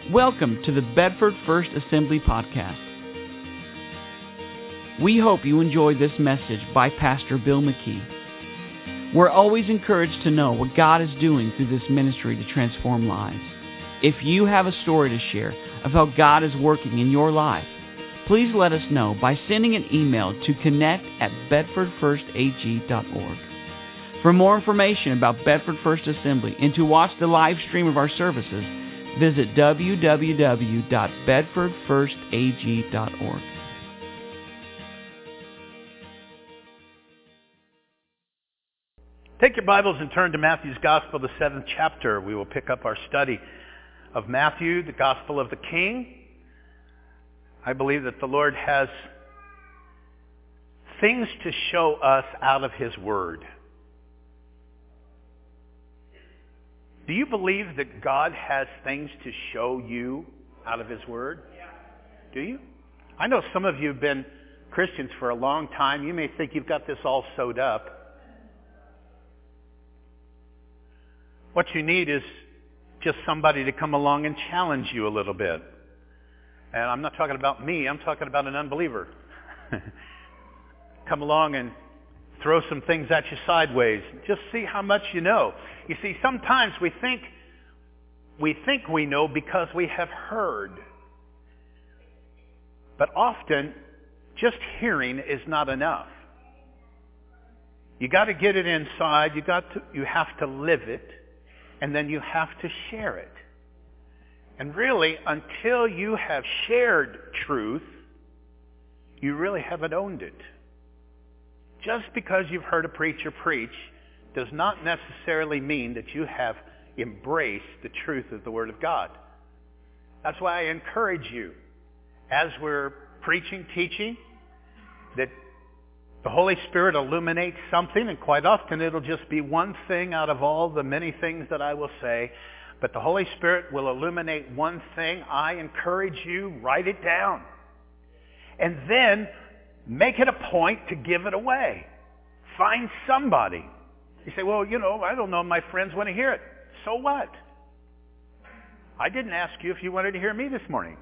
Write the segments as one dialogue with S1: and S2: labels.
S1: Welcome to the Bedford First Assembly Podcast. We hope you enjoyed this message by Pastor Bill McKee. We're always encouraged to know what God is doing through this ministry to transform lives. If you have a story to share of how God is working in your life, please let us know by sending an email to connect@bedfordfirstag.org. For more information about Bedford First Assembly and to watch the live stream of our services, visit www.bedfordfirstag.org.
S2: Take your Bibles and turn to Matthew's Gospel, the 7th chapter. We will pick up our study of Matthew, the Gospel of the King. I believe that the Lord has things to show us out of His Word. Do you believe that God has things to show you out of His Word? Do you? I know some of you have been Christians for a long time. You may think you've got this all sewed up. What you need is just somebody to come along and challenge you a little bit. And I'm not talking about me. I'm talking about an unbeliever. Come along and throw some things at you sideways. Just see how much you know. You see, sometimes we think we know because we have heard. But often, just hearing is not enough. You got to get it inside. You have to live it, and then you have to share it. And really, until you have shared truth, you really haven't owned it. Just because you've heard a preacher preach does not necessarily mean that you have embraced the truth of the Word of God. That's why I encourage you, as we're preaching, teaching, that the Holy Spirit illuminates something, and quite often it'll just be one thing out of all the many things that I will say, but the Holy Spirit will illuminate one thing. I encourage you, write it down. And then make it a point to give it away. Find somebody. You say, well, I don't know, my friends want to hear it. So what? I didn't ask you if you wanted to hear me this morning.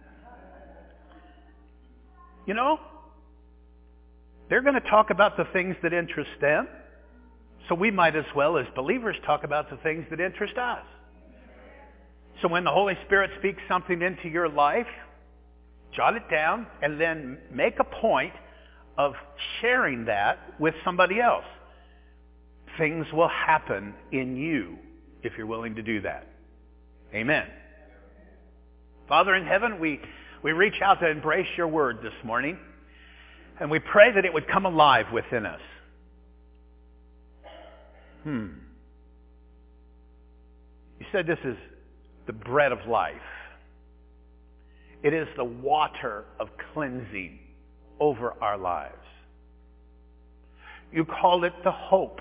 S2: They're going to talk about the things that interest them. So we might as well, as believers, talk about the things that interest us. So when the Holy Spirit speaks something into your life, jot it down, and then make a point of sharing that with somebody else. Things will happen in you if you're willing to do that. Amen. Father in heaven, we reach out to embrace your word this morning, and we pray that it would come alive within us. You said this is the bread of life. It is the water of cleansing over our lives. You call it the hope.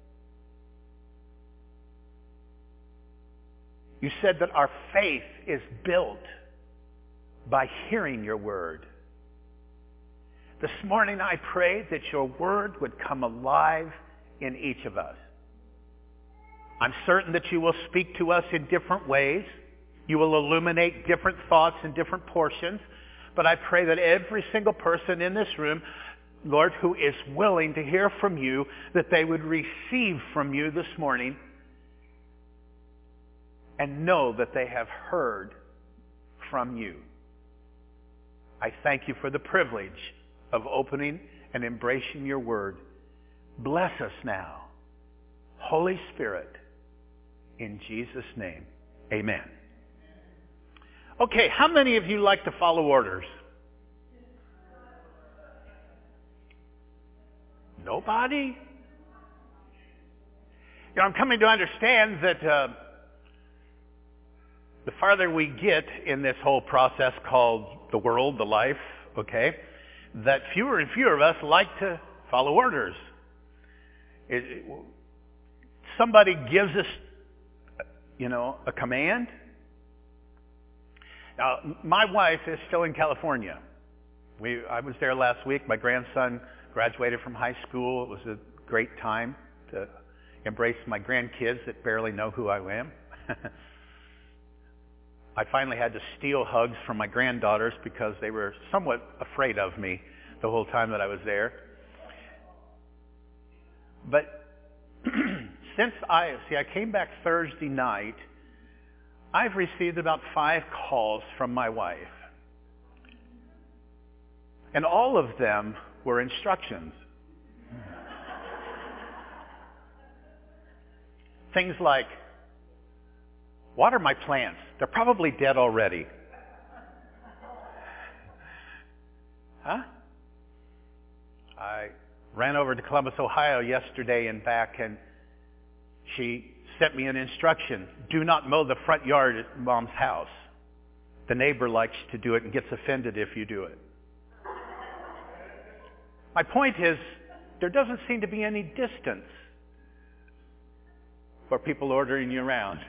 S2: You said that our faith is built by hearing your word. This morning I pray that your word would come alive in each of us. I'm certain that you will speak to us in different ways. You will illuminate different thoughts in different portions. But I pray that every single person in this room, Lord, who is willing to hear from you, that they would receive from you this morning and know that they have heard from you. I thank you for the privilege of opening and embracing your word. Bless us now. Holy Spirit, in Jesus' name, amen. Okay, how many of you like to follow orders? Nobody? I'm coming to understand that the farther we get in this whole process called the world, the life, okay, that fewer and fewer of us like to follow orders. Somebody gives us, a command. Now, my wife is still in California. I was there last week. My grandson graduated from high school. It was a great time to embrace my grandkids that barely know who I am. I finally had to steal hugs from my granddaughters because they were somewhat afraid of me the whole time that I was there. But since I came back Thursday night, I've received about 5 calls from my wife. And all of them were instructions. Things like, water my plants. They're probably dead already. Huh? I ran over to Columbus, Ohio yesterday and back, and she sent me an instruction. Do not mow the front yard at Mom's house. The neighbor likes to do it and gets offended if you do it. My point is, there doesn't seem to be any distance for people ordering you around.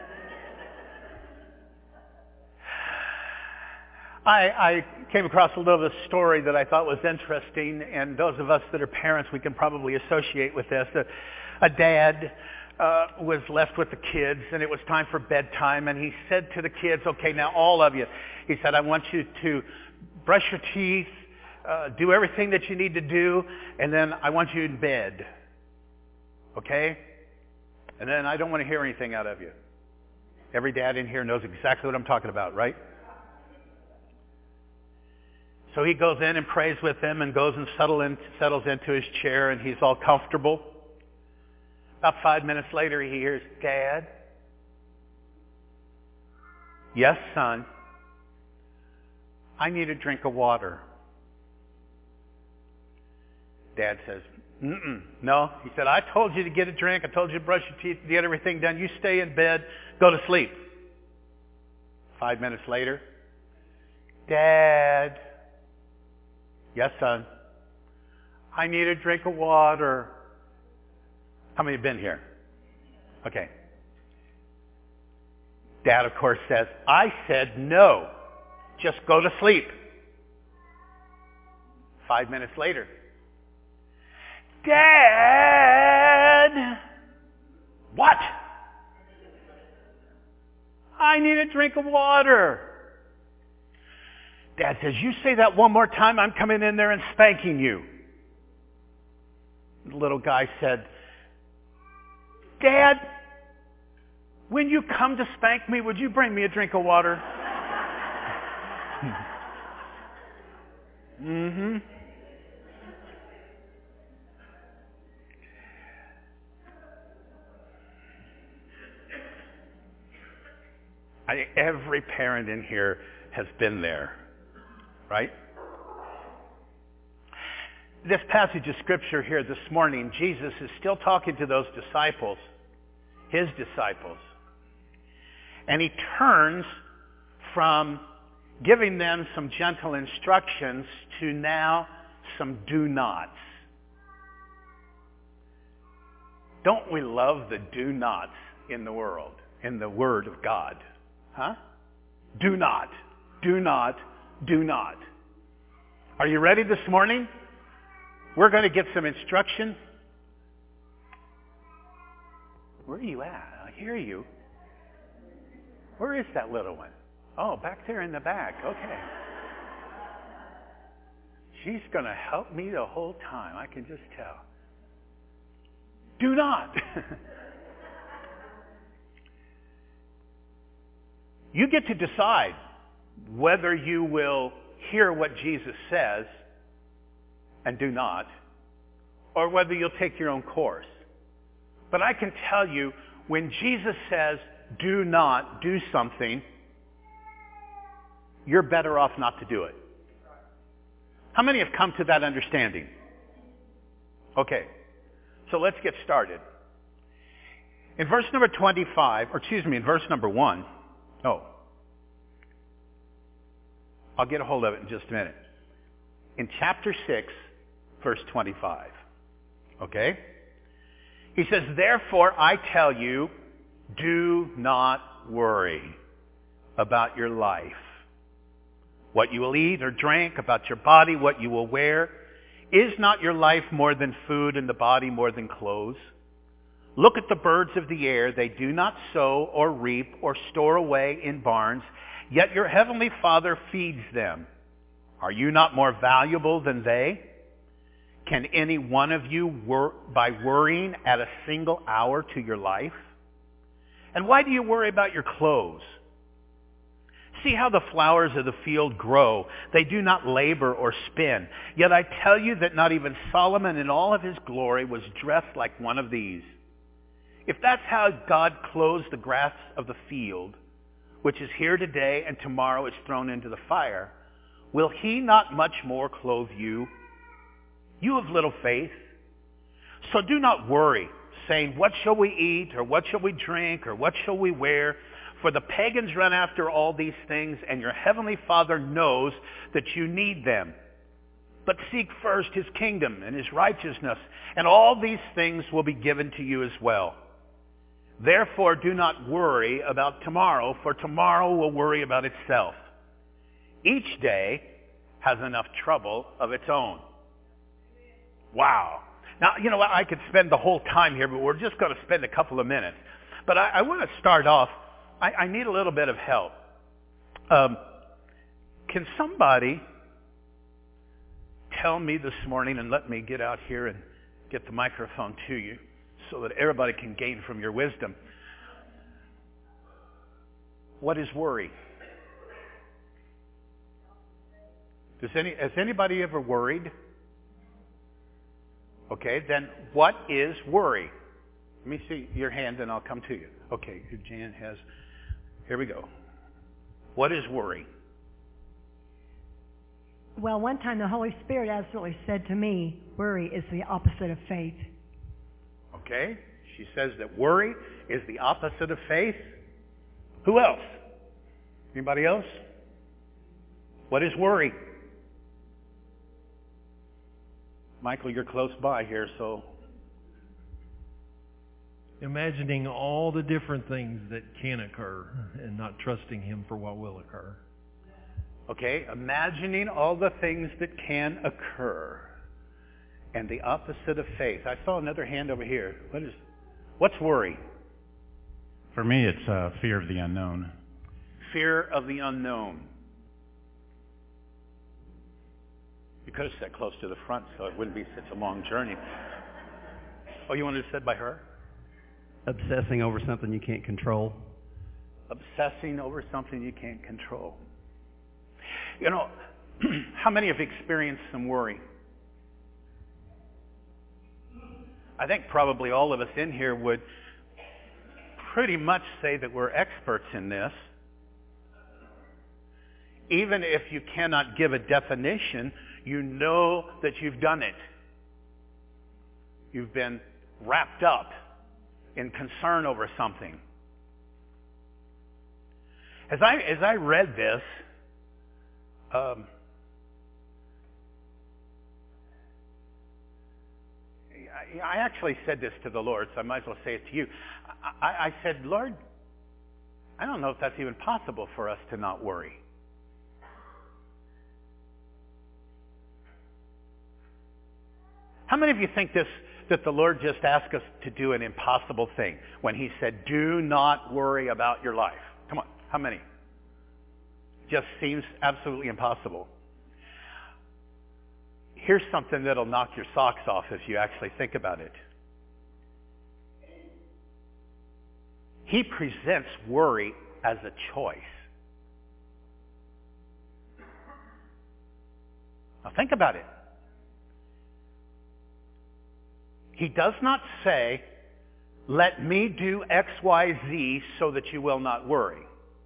S2: I came across a little bit of a story that I thought was interesting, and those of us that are parents, we can probably associate with this. A dad was left with the kids, and it was time for bedtime, and he said to the kids, okay, now all of you, he said, I want you to brush your teeth, do everything that you need to do, and then I want you in bed. Okay? And then I don't want to hear anything out of you. Every dad in here knows exactly what I'm talking about, right? So he goes in and prays with them and goes and settles into his chair, and he's all comfortable. About 5 minutes later, he hears, Dad? Yes, son? I need a drink of water. Dad says, no. He said, I told you to get a drink. I told you to brush your teeth, get everything done. You stay in bed, go to sleep. 5 minutes later, Dad? Yes, son? I need a drink of water. How many have been here? Okay. Dad, of course, says, I said no. Just go to sleep. 5 minutes later, Dad! What? I need a drink of water. Dad says, you say that one more time, I'm coming in there and spanking you. The little guy said, Dad, when you come to spank me, would you bring me a drink of water? Mm-hmm. I think every parent in here has been there, right? This passage of Scripture here this morning, Jesus is still talking to those disciples, his disciples. And he turns from giving them some gentle instructions to now some do nots. Don't we love the do nots in the world, in the Word of God? Huh? Do not, do not, do not. Are you ready this morning? We're going to get some instruction. Where are you at? I hear you. Where is that little one? Oh, back there in the back. Okay. She's going to help me the whole time. I can just tell. Do not. You get to decide whether you will hear what Jesus says and do not, or whether you'll take your own course. But I can tell you, when Jesus says, do not do something, you're better off not to do it. How many have come to that understanding? Okay, so let's get started. In verse number 25, or excuse me, in verse number 1, I'll get a hold of it in just a minute. In chapter 6, verse 25, okay? He says, therefore I tell you, do not worry about your life, what you will eat or drink, about your body, what you will wear. Is not your life more than food and the body more than clothes? Look at the birds of the air. They do not sow or reap or store away in barns, yet your heavenly Father feeds them. Are you not more valuable than they? Can any one of you, by worrying, add a single hour to your life? And why do you worry about your clothes? See how the flowers of the field grow. They do not labor or spin. Yet I tell you that not even Solomon in all of his glory was dressed like one of these. If that's how God clothes the grass of the field, which is here today and tomorrow is thrown into the fire, will he not much more clothe you? You of little faith. So do not worry, saying, what shall we eat, or what shall we drink, or what shall we wear? For the pagans run after all these things, and your heavenly Father knows that you need them. But seek first his kingdom and his righteousness, and all these things will be given to you as well. Therefore do not worry about tomorrow, for tomorrow will worry about itself. Each day has enough trouble of its own. Wow. Now, you know what? I could spend the whole time here, but we're just going to spend a couple of minutes. But I want to start off. I need a little bit of help. Can somebody tell me this morning, and let me get out here and get the microphone to you so that everybody can gain from your wisdom. What is worry? Has anybody ever worried? Okay, then what is worry? Let me see your hand and I'll come to you. Okay, Jan has... Here we go. What is worry?
S3: Well, one time the Holy Spirit absolutely said to me, worry is the opposite of faith.
S2: Okay, she says that worry is the opposite of faith. Who else? Anybody else? What is worry? Michael, you're close by here, so...
S4: Imagining all the different things that can occur and not trusting him for what will occur.
S2: Okay, imagining all the things that can occur. And the opposite of faith. I saw another hand over here. What's worry?
S5: For me, it's fear of the unknown.
S2: Fear of the unknown. You could have sat close to the front so it wouldn't be such a long journey. Oh, you wanted to sit by her?
S6: Obsessing over something you can't control.
S2: Obsessing over something you can't control. You know, how many have experienced some worry? I think probably all of us in here would pretty much say that we're experts in this. Even if you cannot give a definition, you know that you've done it. You've been wrapped up in concern over something. As I read this, I actually said this to the Lord, so I might as well say it to you. I said, Lord, I don't know if that's even possible for us to not worry. How many of you think that the Lord just asked us to do an impossible thing when he said, do not worry about your life? Come on, how many? Just seems absolutely impossible. Here's something that'll knock your socks off if you actually think about it. He presents worry as a choice. Now think about it. He does not say, let me do X, Y, Z so that you will not worry.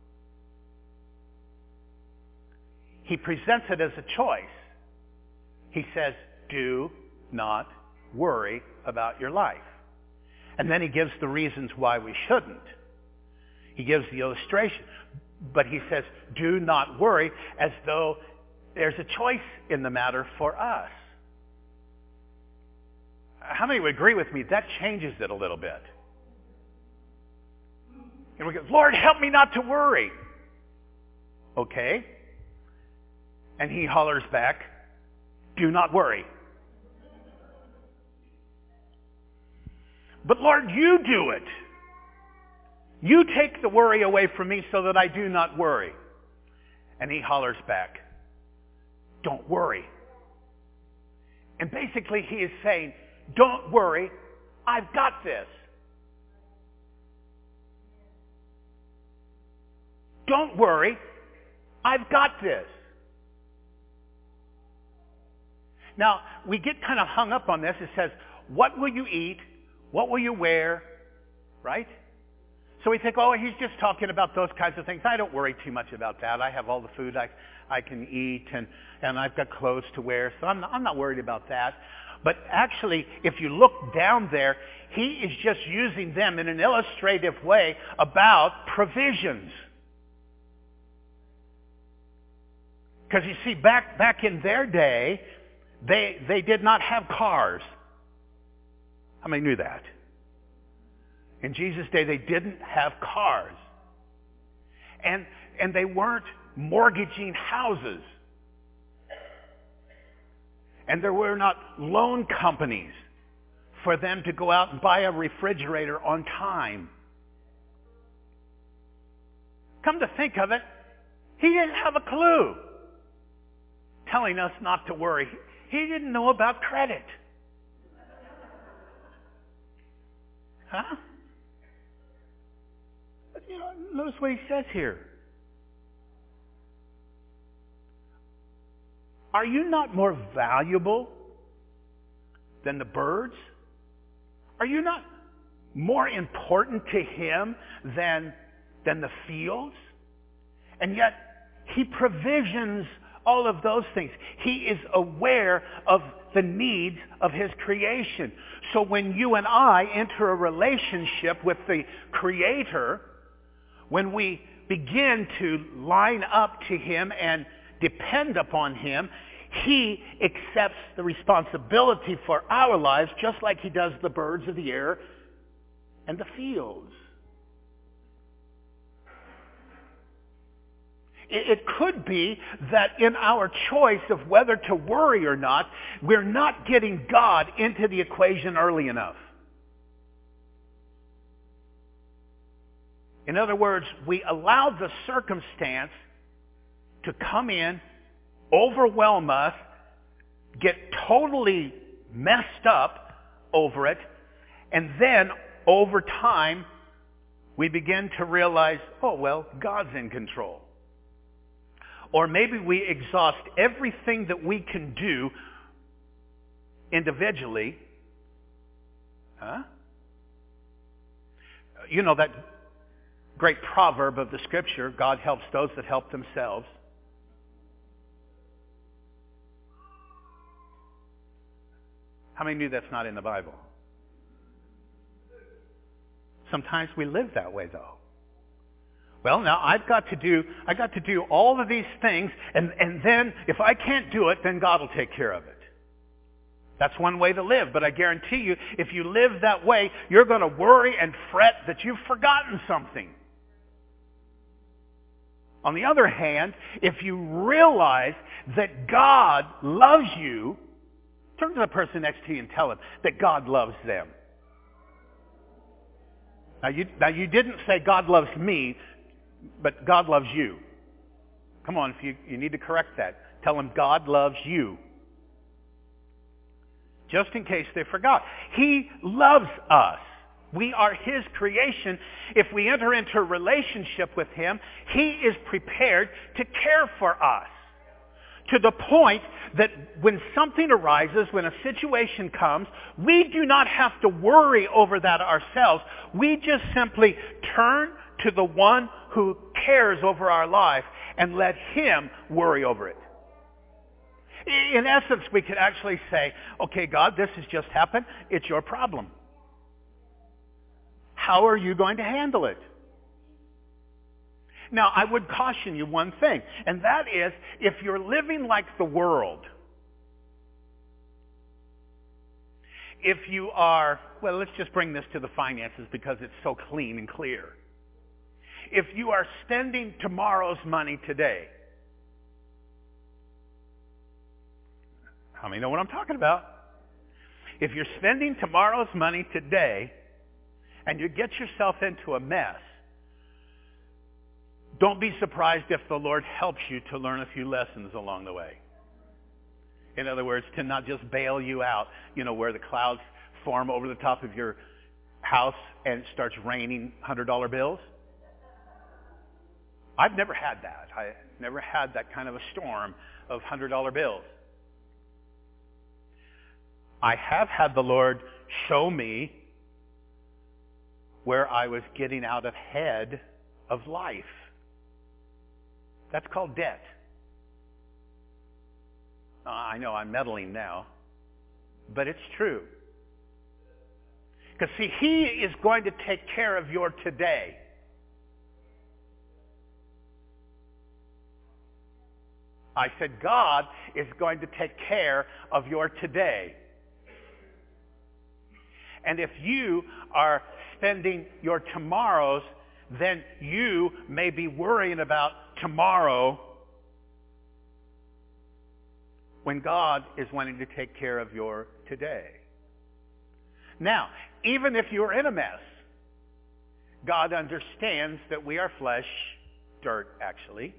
S2: He presents it as a choice. He says, do not worry about your life. And then he gives the reasons why we shouldn't. He gives the illustration. But he says, do not worry, as though there's a choice in the matter for us. How many would agree with me? That changes it a little bit. And we go, Lord, help me not to worry. Okay. And he hollers back, do not worry. But Lord, you do it. You take the worry away from me so that I do not worry. And he hollers back, don't worry. And basically he is saying, don't worry, I've got this. Don't worry, I've got this. Now, we get kind of hung up on this. It says, what will you eat? What will you wear? Right? So we think, oh, he's just talking about those kinds of things. I don't worry too much about that. I have all the food I can eat, and I've got clothes to wear, so I'm not worried about that. But actually, if you look down there, he is just using them in an illustrative way about provisions. Because you see, back in their day, they did not have cars. How many knew that? In Jesus' day, they didn't have cars. And they weren't mortgaging houses. And there were not loan companies for them to go out and buy a refrigerator on time. Come to think of it, he didn't have a clue telling us not to worry. He didn't know about credit. Huh? But, notice what he says here. Are you not more valuable than the birds? Are you not more important to him than the fields? And yet, he provisions all of those things. He is aware of the needs of his creation. So when you and I enter a relationship with the Creator, when we begin to line up to him and depend upon him, he accepts the responsibility for our lives just like he does the birds of the air and the fields. It could be that in our choice of whether to worry or not, we're not getting God into the equation early enough. In other words, we allow the circumstance to come in, overwhelm us, get totally messed up over it, and then over time we begin to realize, oh well, God's in control. Or maybe we exhaust everything that we can do individually. You know that great proverb of the Scripture, God helps those that help themselves. How many knew that's not in the Bible? Sometimes we live that way, though. Well, now I got to do all of these things, and then if I can't do it, then God will take care of it. That's one way to live, but I guarantee you, if you live that way, you're going to worry and fret that you've forgotten something. On the other hand, if you realize that God loves you, turn to the person next to you and tell him that God loves them. Now you didn't say God loves me, but God loves you. Come on, if you need to correct that. Tell him God loves you. Just in case they forgot. He loves us. We are his creation. If we enter into a relationship with him, he is prepared to care for us. To the point that when something arises, when a situation comes, we do not have to worry over that ourselves. We just simply turn to the one who cares over our life and let him worry over it. In essence, we could actually say, okay, God, this has just happened. It's your problem. How are you going to handle it? Now, I would caution you one thing, and that is, if you're living like the world, if you are, well, let's just bring this to the finances because it's so clean and clear. If you are spending tomorrow's money today, how many know what I'm talking about? If you're spending tomorrow's money today, and you get yourself into a mess, don't be surprised if the Lord helps you to learn a few lessons along the way. In other words, to not just bail you out, where the clouds form over the top of your house and it starts raining $100 bills. I've never had that. I never had that kind of a storm of $100 bills. I have had the Lord show me where I was getting out ahead of life. That's called debt. I know I'm meddling now, but it's true. Because see, He is going to take care of your today. I said God is going to take care of your today. And if you are spending your tomorrows, then you may be worrying about tomorrow when God is wanting to take care of your today. Now, even if you're in a mess, God understands that we are flesh, dirt actually,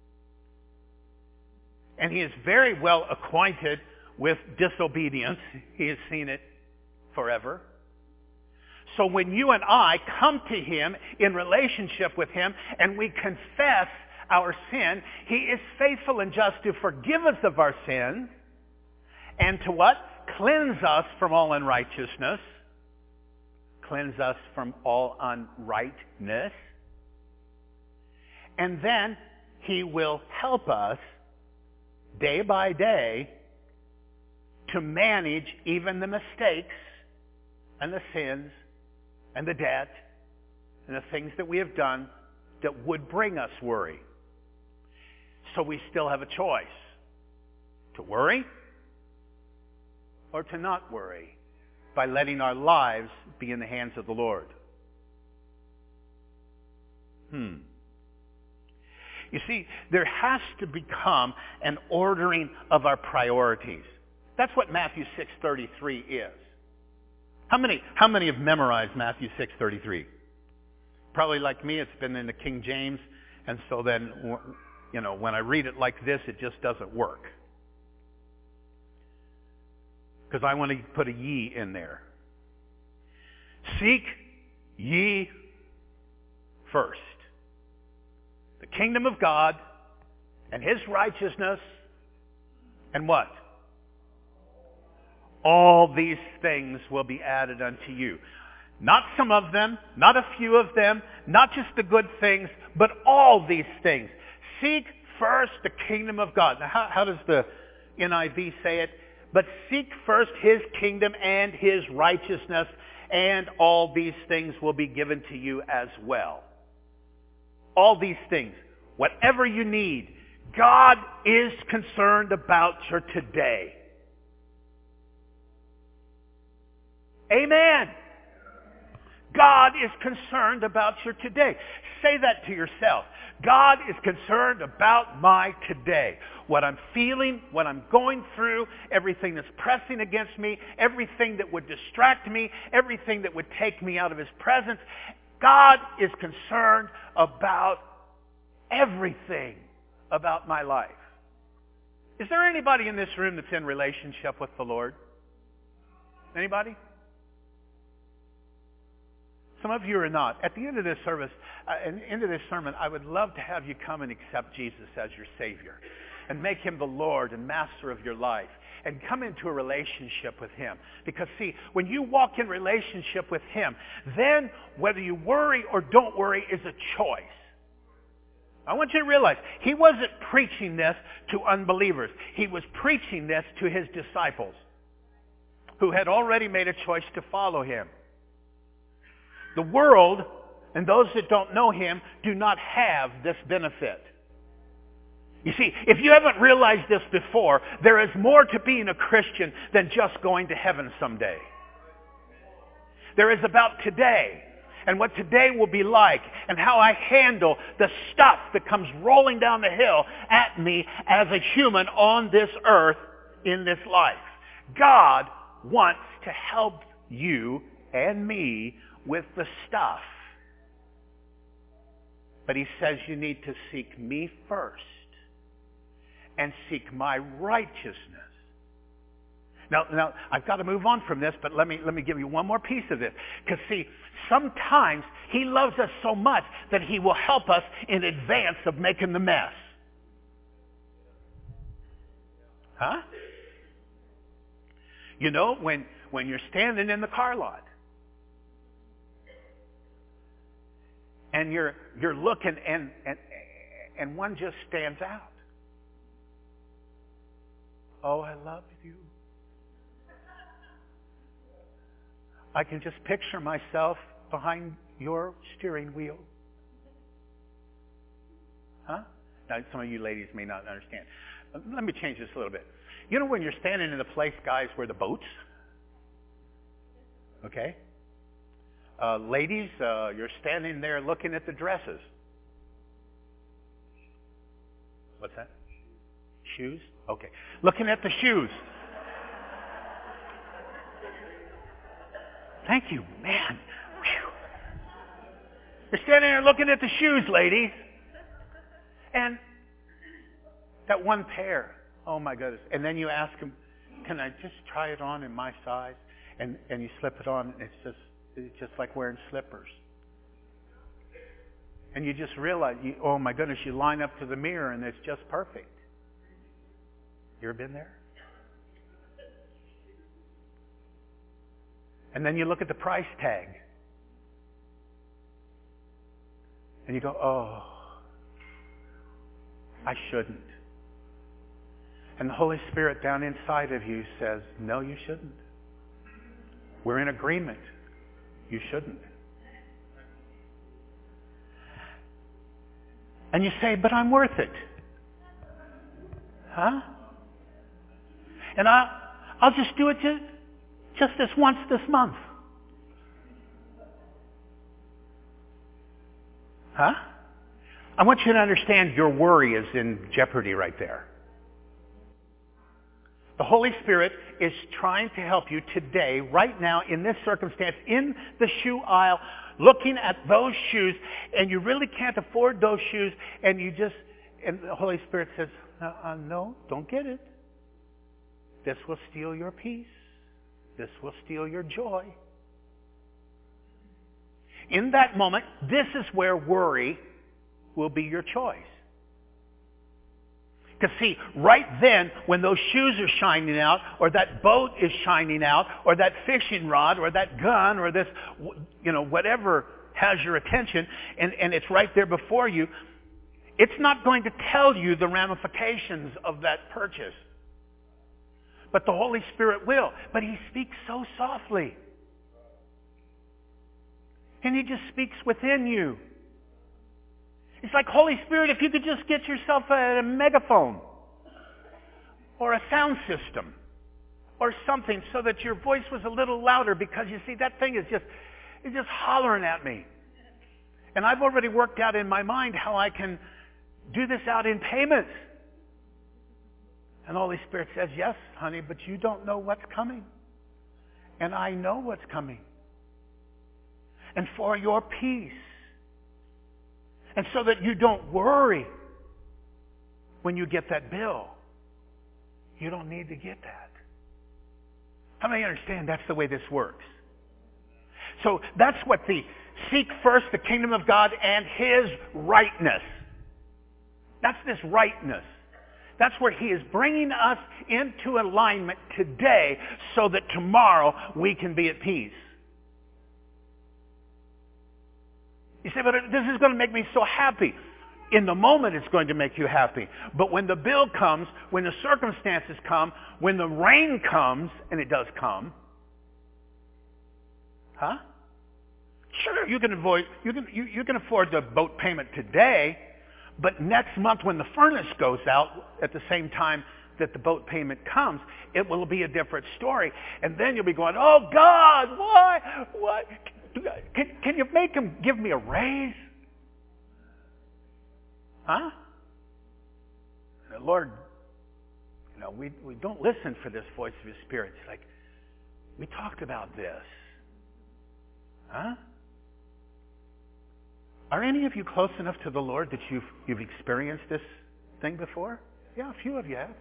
S2: and He is very well acquainted with disobedience. He has seen it forever. So when you and I come to Him in relationship with Him and we confess our sin, He is faithful and just to forgive us of our sin and to what? Cleanse us from all unrighteousness. Cleanse us from all unrightness. And then He will help us day by day to manage even the mistakes and the sins and the debt and the things that we have done that would bring us worry. So we still have a choice to worry or to not worry by letting our lives be in the hands of the Lord. You see, there has to become an ordering of our priorities. That's what Matthew 6:33 is. How many have memorized Matthew 6:33? Probably like me, it's been in the King James, and so then, when I read it like this, it just doesn't work. Because I want to put a ye in there. Seek ye first the kingdom of God and His righteousness, and what? All these things will be added unto you. Not some of them, not a few of them, not just the good things, but all these things. Seek first the kingdom of God. Now, how does the NIV say it? But seek first His kingdom and His righteousness, and all these things will be given to you as well. All these things, whatever you need, God is concerned about your today. Amen. God is concerned about your today. Say that to yourself. God is concerned about my today. What I'm feeling, what I'm going through, everything that's pressing against me, everything that would distract me, everything that would take me out of His presence. God is concerned about everything about my life. Is there anybody in this room that's in relationship with the Lord? Anybody? Some of you are not. At the end of this service, end of this sermon, I would love to have you come and accept Jesus as your Savior and make Him the Lord and Master of your life and come into a relationship with Him. Because see, when you walk in relationship with Him, then whether you worry or don't worry is a choice. I want you to realize, He wasn't preaching this to unbelievers. He was preaching this to His disciples who had already made a choice to follow Him. The world and those that don't know Him do not have this benefit. You see, if you haven't realized this before, there is more to being a Christian than just going to heaven someday. There is about today and what today will be like and how I handle the stuff that comes rolling down the hill at me as a human on this earth in this life. God wants to help you and me with the stuff. But he says you need to seek me first and seek my righteousness. Now, I've got to move on from this, but let me give you one more piece of this. Because see, sometimes he loves us so much that he will help us in advance of making the mess. Huh? You know, when you're standing in the car lot and you're looking and one just stands out. Oh, I love you. I can just picture myself behind your steering wheel. Huh? Now, some of you ladies may not understand. Let me change this a little bit. You know when you're standing in the place, guys, where the boats? Okay? Ladies, you're standing there looking at the dresses. What's that? Shoes? Okay. Looking at the shoes. Thank you, man. Whew. You're standing there looking at the shoes, ladies. And that one pair, oh my goodness. And then you ask them, can I just try it on in my size? And you slip it on, and it's just like wearing slippers. And you just realize, oh my goodness, you line up to the mirror and it's just perfect. You ever been there? And then you look at the price tag. And you go, oh, I shouldn't. And the Holy Spirit down inside of you says, no, you shouldn't. We're in agreement. You shouldn't. And you say, but I'm worth it. Huh? And I'll just do it just this once this month. Huh? I want you to understand your worry is in jeopardy right there. The Holy Spirit is trying to help you today, right now, in this circumstance, in the shoe aisle, looking at those shoes, and you really can't afford those shoes, and the Holy Spirit says, no, don't get it. This will steal your peace. This will steal your joy. In that moment, this is where worry will be your choice. Because see, right then, when those shoes are shining out, or that boat is shining out, or that fishing rod, or that gun, or this, whatever has your attention, and it's right there before you, it's not going to tell you the ramifications of that purchase. But the Holy Spirit will. But He speaks so softly. And He just speaks within you. It's like, Holy Spirit, if you could just get yourself a megaphone or a sound system or something so that your voice was a little louder, because you see, that thing is just hollering at me. And I've already worked out in my mind how I can do this out in payments. And the Holy Spirit says, yes, honey, but you don't know what's coming. And I know what's coming. And for your peace. And so that you don't worry when you get that bill. You don't need to get that. How many understand that's the way this works? So that's what seek first the kingdom of God and His rightness. That's this rightness. That's where He is bringing us into alignment today so that tomorrow we can be at peace. You say, but this is going to make me so happy. In the moment it's going to make you happy. But when the bill comes, when the circumstances come, when the rain comes, and it does come, huh? Sure, you can afford the boat payment today, but next month when the furnace goes out at the same time that the boat payment comes, it will be a different story. And then you'll be going, oh God, why? What? Can you make Him give me a raise? Huh? The Lord, we don't listen for this voice of His Spirit. It's like, we talked about this. Huh? Are any of you close enough to the Lord that you've experienced this thing before? Yeah, a few of you have.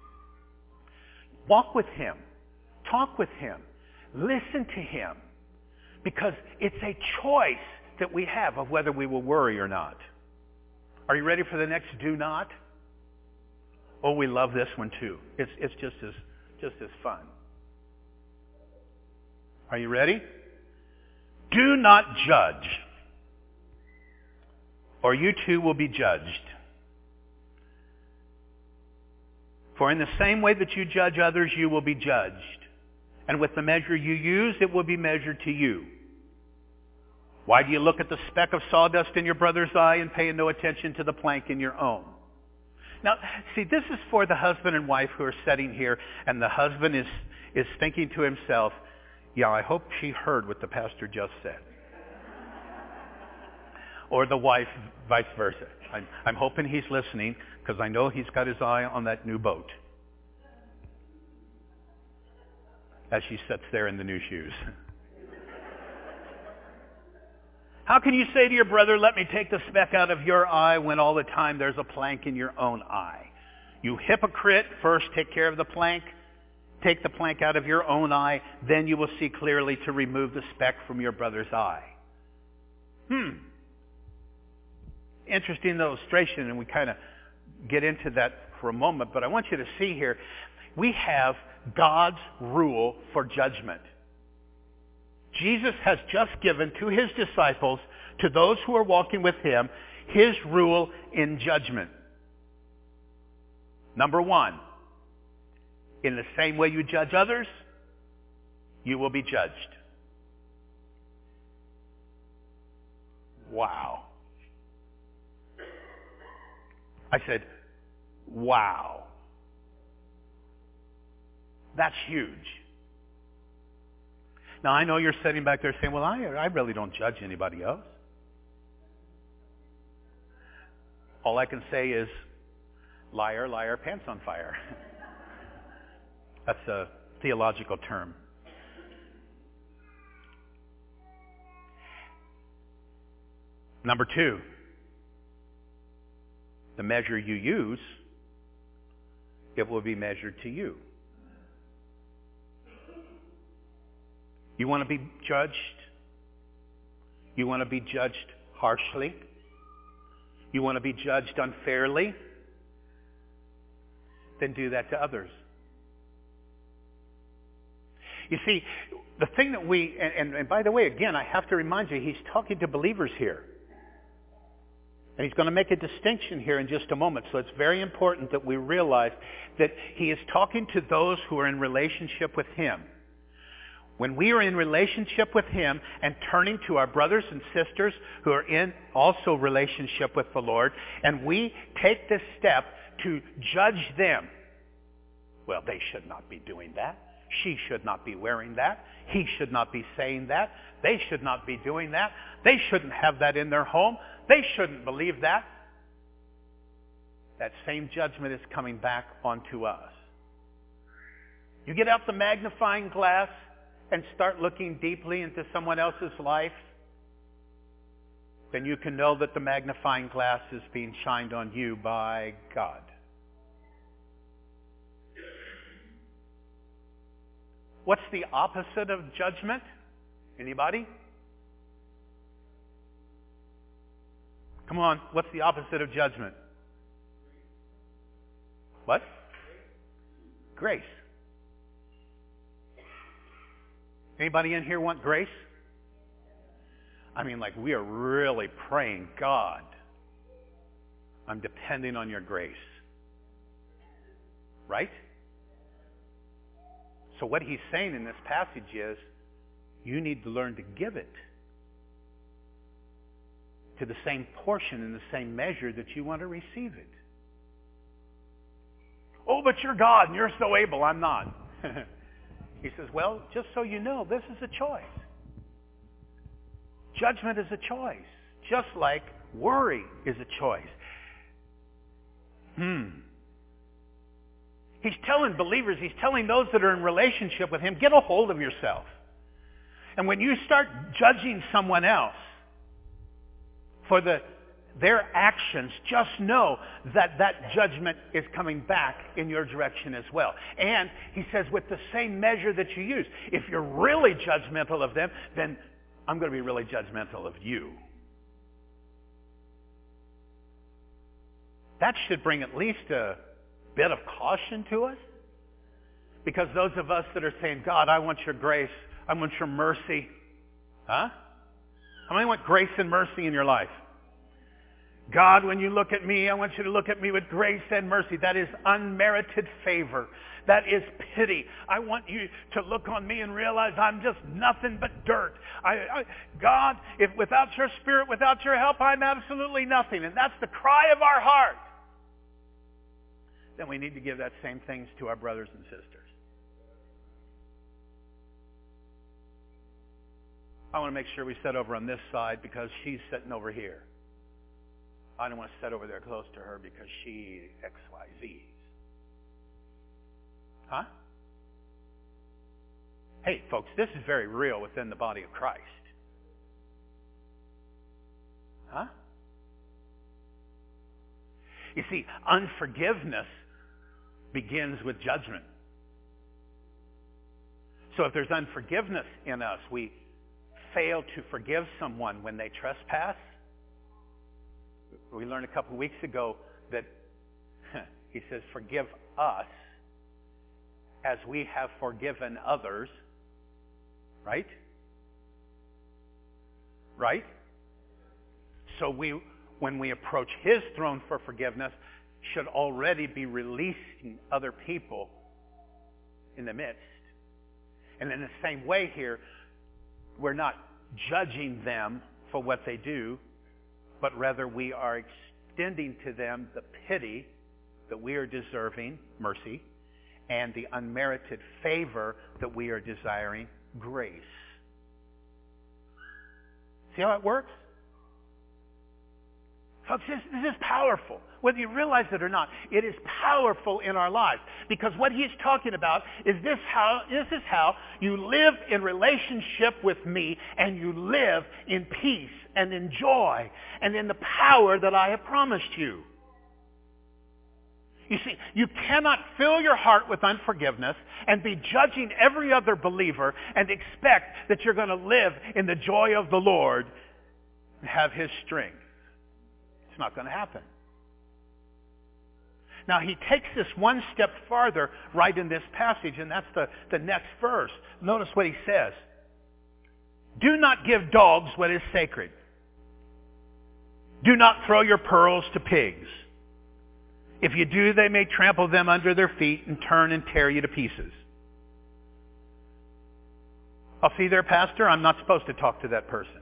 S2: Walk with Him. Talk with Him. Listen to Him. Because it's a choice that we have of whether we will worry or not. Are you ready for the next do not? Oh, we love this one too. It's just as fun. Are you ready? Do not judge, or you too will be judged. For in the same way that you judge others, you will be judged. And with the measure you use, it will be measured to you. Why do you look at the speck of sawdust in your brother's eye and pay no attention to the plank in your own? Now, see, this is for the husband and wife who are sitting here, and the husband is thinking to himself, yeah, I hope she heard what the pastor just said. Or the wife, vice versa. I'm hoping he's listening, because I know he's got his eye on that new boat as she sits there in the new shoes. How can you say to your brother, let me take the speck out of your eye, when all the time there's a plank in your own eye? You hypocrite, first take care of the plank, take the plank out of your own eye, then you will see clearly to remove the speck from your brother's eye. Interesting illustration, and we kind of get into that for a moment, but I want you to see here, we have God's rule for judgment. Jesus has just given to his disciples, to those who are walking with him, his rule in judgment. Number one, in the same way you judge others, you will be judged. Wow. I said, wow. That's huge. Now, I know you're sitting back there saying, well, I really don't judge anybody else. All I can say is, liar, liar, pants on fire. That's a theological term. Number two, the measure you use, it will be measured to you. You want to be judged? You want to be judged harshly? You want to be judged unfairly? Then do that to others. You see, the thing that and by the way, again, I have to remind you, he's talking to believers here. And he's going to make a distinction here in just a moment. So it's very important that we realize that he is talking to those who are in relationship with him. When we are in relationship with him and turning to our brothers and sisters who are in also relationship with the Lord, and we take this step to judge them, well, they should not be doing that. She should not be wearing that. He should not be saying that. They should not be doing that. They shouldn't have that in their home. They shouldn't believe that. That same judgment is coming back onto us. You get out the magnifying glass and start looking deeply into someone else's life, then you can know that the magnifying glass is being shined on you by God. What's the opposite of judgment? Anybody? Come on, what's the opposite of judgment? What? Grace. Anybody in here want grace? I mean, like, we are really praying, God, I'm depending on your grace. Right? So what he's saying in this passage is, you need to learn to give it to the same portion in the same measure that you want to receive it. Oh, but you're God and you're so able. I'm not. He says, well, just so you know, this is a choice. Judgment is a choice, just like worry is a choice. He's telling believers, he's telling those that are in relationship with him, get a hold of yourself. And when you start judging someone else for their actions, just know that that judgment is coming back in your direction as well. And he says, with the same measure that you use, if you're really judgmental of them, then I'm going to be really judgmental of you. That should bring at least a bit of caution to us. Because those of us that are saying, God, I want your grace, I want your mercy. Huh? How many want grace and mercy in your life? God, when you look at me, I want you to look at me with grace and mercy. That is unmerited favor. That is pity. I want you to look on me and realize I'm just nothing but dirt. God, if without your Spirit, without your help, I'm absolutely nothing. And that's the cry of our heart. Then we need to give that same things to our brothers and sisters. I want to make sure we sit over on this side because she's sitting over here. I don't want to sit over there close to her because she XYZs. Huh? Hey, folks, this is very real within the body of Christ. Huh? You see, unforgiveness begins with judgment. So if there's unforgiveness in us, we fail to forgive someone when they trespass. We learned a couple of weeks ago that he says, forgive us as we have forgiven others. Right? Right? So when we approach his throne for forgiveness, should already be releasing other people in the midst. And in the same way here, we're not judging them for what they do, but rather we are extending to them the pity that we are deserving, mercy, and the unmerited favor that we are desiring, grace. See how it works? Folks, this is powerful. Whether you realize it or not, it is powerful in our lives. Because what he's talking about is this is how you live in relationship with me, and you live in peace and in joy and in the power that I have promised you. You see, you cannot fill your heart with unforgiveness and be judging every other believer and expect that you're going to live in the joy of the Lord and have his strength. It's not going to happen. Now, he takes this one step farther right in this passage, and that's the next verse. Notice what he says. Do not give dogs what is sacred. Do not throw your pearls to pigs. If you do, they may trample them under their feet and turn and tear you to pieces. I'll see there, Pastor, I'm not supposed to talk to that person.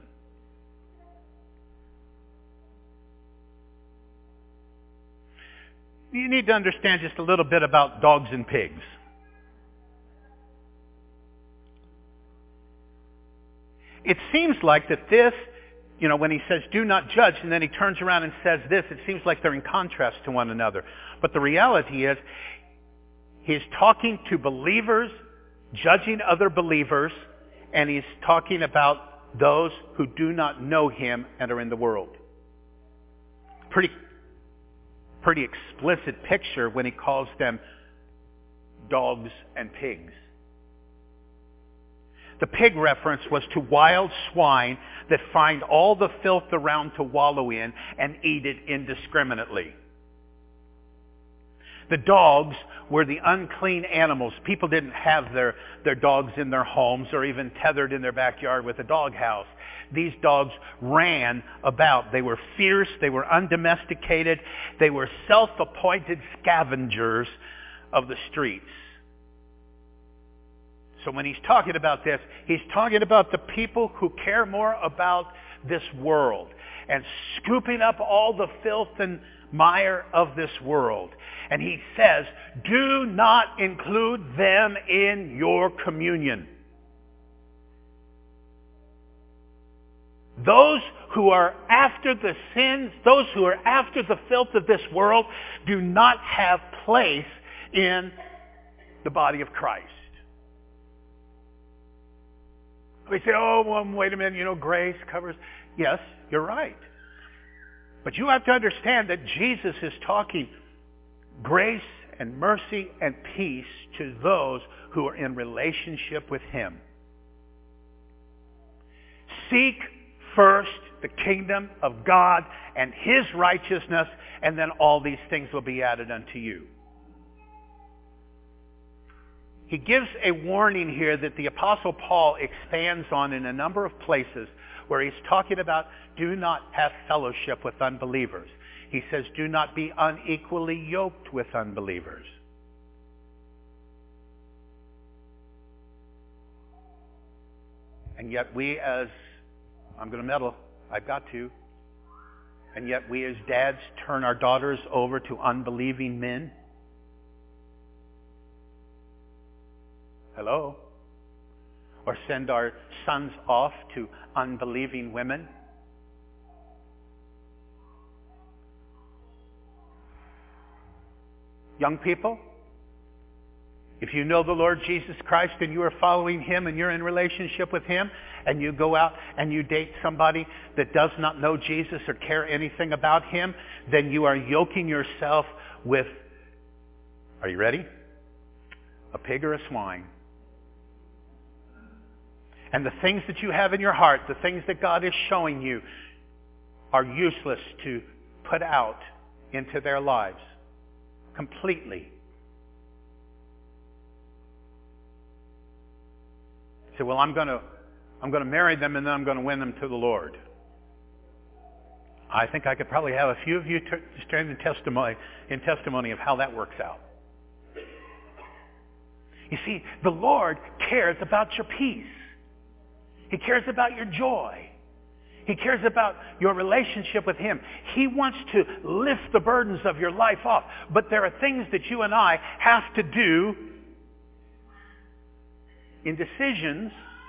S2: You need to understand just a little bit about dogs and pigs. It seems like that this, when he says do not judge and then he turns around and says this, it seems like they're in contrast to one another. But the reality is he's talking to believers, judging other believers, and he's talking about those who do not know him and are in the world. Pretty explicit picture when he calls them dogs and pigs. The pig reference was to wild swine that find all the filth around to wallow in and eat it indiscriminately. The dogs were the unclean animals. People didn't have their dogs in their homes or even tethered in their backyard with a dog house. These dogs ran about. They were fierce. They were undomesticated. They were self-appointed scavengers of the streets. So when he's talking about this, he's talking about the people who care more about this world and scooping up all the filth and mire of this world. And he says, do not include them in your communion. Those who are after the sins, those who are after the filth of this world, do not have place in the body of Christ. We say, oh, well, wait a minute, grace covers. Yes, you're right. But you have to understand that Jesus is talking grace and mercy and peace to those who are in relationship with Him. Seek first the kingdom of God and His righteousness, and then all these things will be added unto you. He gives a warning here that the Apostle Paul expands on in a number of places where he's talking about do not have fellowship with unbelievers. He says do not be unequally yoked with unbelievers. And yet we as, I'm going to meddle, I've got to, and yet we as dads turn our daughters over to unbelieving men. Hello? Or send our sons off to unbelieving women. Young people, if you know the Lord Jesus Christ and you are following Him and you're in relationship with Him and you go out and you date somebody that does not know Jesus or care anything about Him, then you are yoking yourself with, are you ready? A pig or a swine. And the things that you have in your heart, the things that God is showing you, are useless to put out into their lives completely. Say, well, I'm going to marry them and then I'm going to win them to the Lord. I think I could probably have a few of you stand in testimony of how that works out. You see, the Lord cares about your peace. He cares about your joy. He cares about your relationship with Him. He wants to lift the burdens of your life off. But there are things that you and I have to do in decisions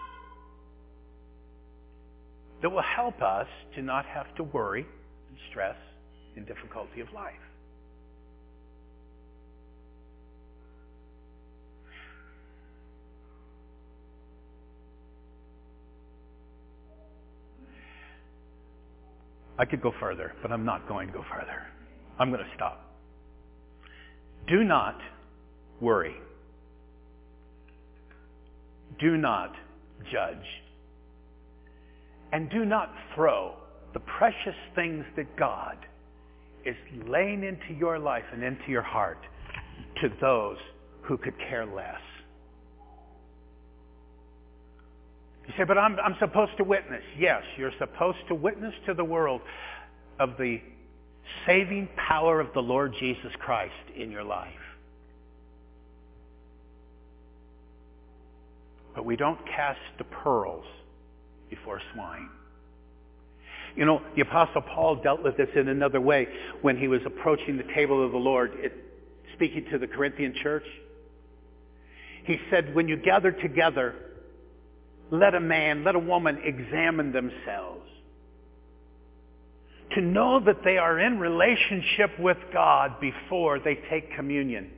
S2: that will help us to not have to worry and stress and difficulty of life. I could go further, but I'm not going to go further. I'm going to stop. Do not worry. Do not judge. And do not throw the precious things that God is laying into your life and into your heart to those who could care less. You say, but I'm supposed to witness. Yes, you're supposed to witness to the world of the saving power of the Lord Jesus Christ in your life. But we don't cast the pearls before swine. You know, the Apostle Paul dealt with this in another way when he was approaching the table of the Lord, speaking to the Corinthian church. He said, when you gather together, let a man, let a woman examine themselves to know that they are in relationship with God before they take communion.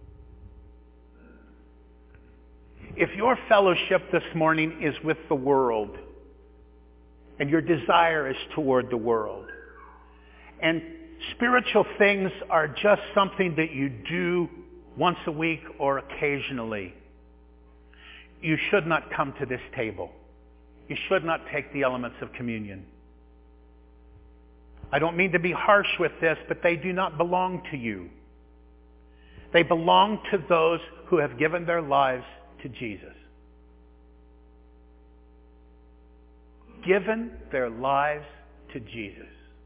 S2: If your fellowship this morning is with the world, and your desire is toward the world, and spiritual things are just something that you do once a week or occasionally, you should not come to this table. You should not take the elements of communion. I don't mean to be harsh with this, but they do not belong to you. They belong to those who have given their lives to Jesus. Given their lives to Jesus.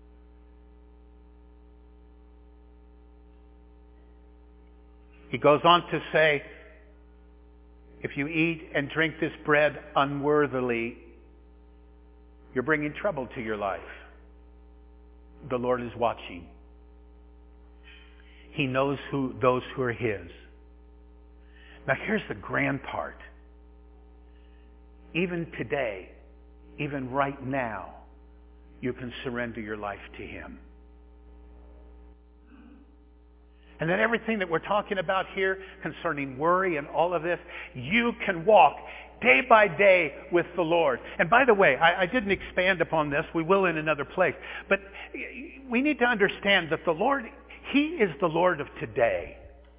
S2: He goes on to say, if you eat and drink this bread unworthily, you're bringing trouble to your life. The Lord is watching. He knows those who are His. Now here's the grand part. Even today, even right now, you can surrender your life to Him. And then everything that we're talking about here concerning worry and all of this, you can walk day by day with the Lord. And by the way, I didn't expand upon this. We will in another place. But we need to understand that the Lord, He is the Lord of today.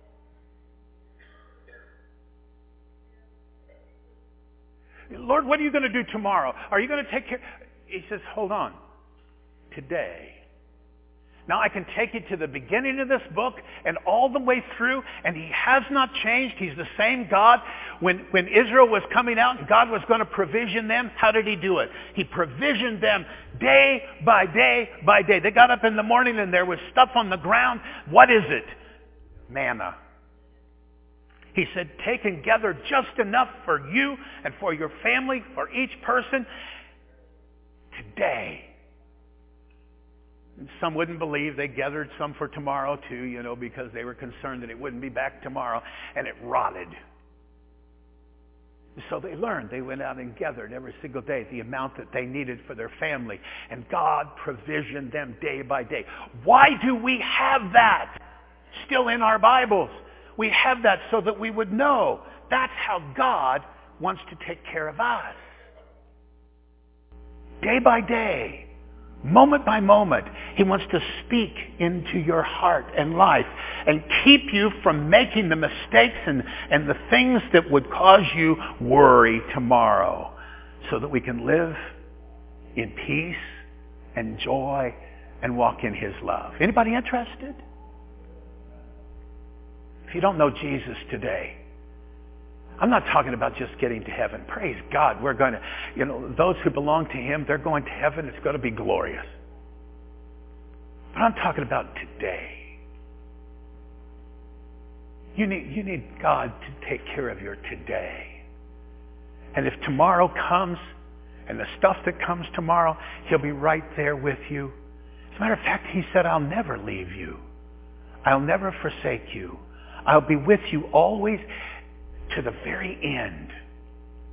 S2: Lord, what are you going to do tomorrow? Are you going to take care? He says, hold on. Today. Now I can take you to the beginning of this book and all the way through, and He has not changed. He's the same God. When Israel was coming out and God was going to provision them, how did He do it? He provisioned them day by day by day. They got up in the morning and there was stuff on the ground. What is it? Manna. He said, take and gather just enough for you and for your family, for each person, today. And some wouldn't believe. They gathered some for tomorrow too, because they were concerned that it wouldn't be back tomorrow, and it rotted. So they learned. They went out and gathered every single day the amount that they needed for their family, and God provisioned them day by day. Why do we have that still in our Bibles? We have that so that we would know that's how God wants to take care of us. Day by day, moment by moment, He wants to speak into your heart and life and keep you from making the mistakes and the things that would cause you worry tomorrow, so that we can live in peace and joy and walk in His love. Anybody interested? If you don't know Jesus today, I'm not talking about just getting to heaven. Praise God. We're going to, those who belong to Him, they're going to heaven. It's going to be glorious. But I'm talking about today. You need God to take care of your today. And if tomorrow comes, and the stuff that comes tomorrow, He'll be right there with you. As a matter of fact, He said, I'll never leave you. I'll never forsake you. I'll be with you always to the very end.